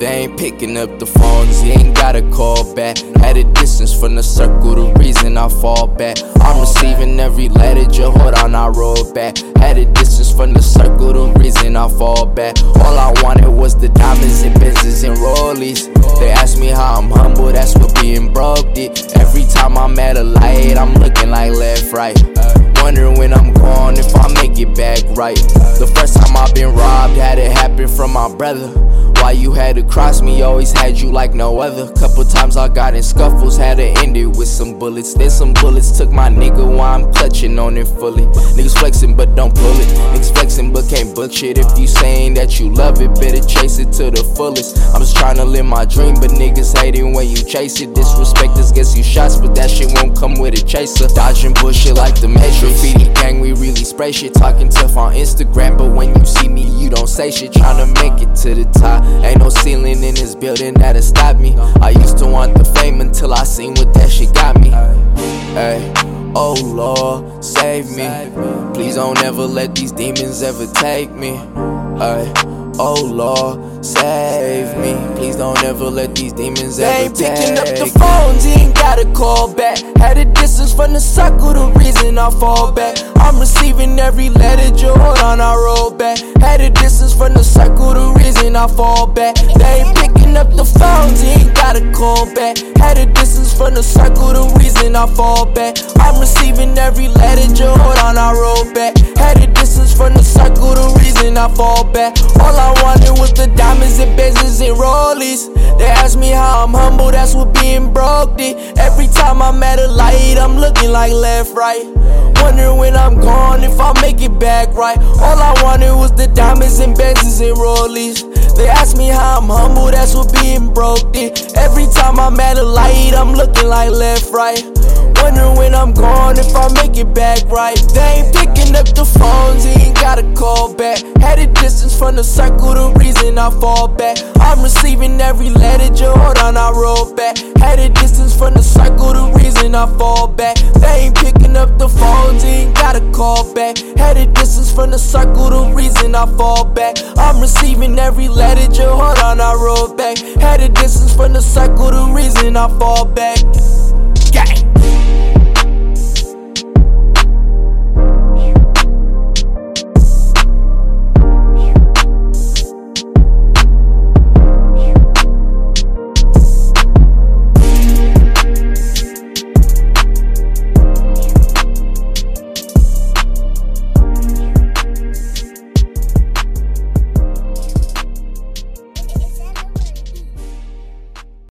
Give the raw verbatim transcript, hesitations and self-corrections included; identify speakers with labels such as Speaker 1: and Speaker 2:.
Speaker 1: They ain't picking up the phones, you ain't gotta call back. At a distance from the circle, the reason I fall back. I'm receiving every letter, just hold on, I roll back. At a distance from the circle, the reason I fall back. All I wanted was the diamonds and Benzes and rollies. They ask me how I'm humble, that's what being broke did. Every time I'm at a light, I'm looking like left, right. Wondering when I'm gone if I make it back right. The first time I've been robbed, had it happen from my brother. Why you had to cross me, always had you like no other. Couple times I got in scuffles, had to end it with some bullets. Then some bullets took my nigga while I'm clutching on it fully. Niggas flexing but don't pull it, niggas flexing but can't book shit. If you saying that you love it, better chase it to the fullest. I'm just trying to live my dream, but niggas hating when you chase it. Disrespect us gets you shots, but that shit won't come with a chaser. Dodging bullshit like the Matrix. Graffiti gang, we really spray shit. Talking tough on Instagram, but when you see me, you don't say shit. Trying to make it to the top. Ain't no ceiling in this building that'll stop me. I used to want the fame until I seen what that shit got me. Ay, oh Lord, save me. Please don't ever let these demons ever take me. Ay, oh Lord, save me. Please don't ever let these demons ever take me. They ain't picking up the phones, you ain't gotta call back. At a distance from the circle, the reason I fall back. I'm receiving every letter, just hold on, I roll back. At a distance from the circle, the reason I fall back. They ain't picking up the phones, you ain't gotta call back. At a distance from the circle, the reason I fall back. I'm receiving every letter, just hold on, I roll back. At a distance from the circle, the reason I fall back. All I wanted was the diamonds and Benzes and rollies. They ask me how I'm humble, that's what being broke did. Every time I'm at a light, I'm looking like left, right. Wondering when I'm gone if I make it back right. All I wanted was the diamonds and Benzes and rollies. They ask me how I'm humble, that's what being broke did. Every time I'm at a light, I'm looking like left, right. Wondering when I'm gone if I make it back right. They ain't picking up the phones, you ain't gotta call back. At a distance from the circle, the reason I fall back. I'm receiving every letter, just hold on, I roll back. At a distance from the circle, the reason I fall back. They ain't picking up the phones, you ain't gotta call back. At a distance from the circle, the reason I fall back. I'm receiving every letter, just hold on, I roll back. At a distance from the circle, the reason I fall back. Gang.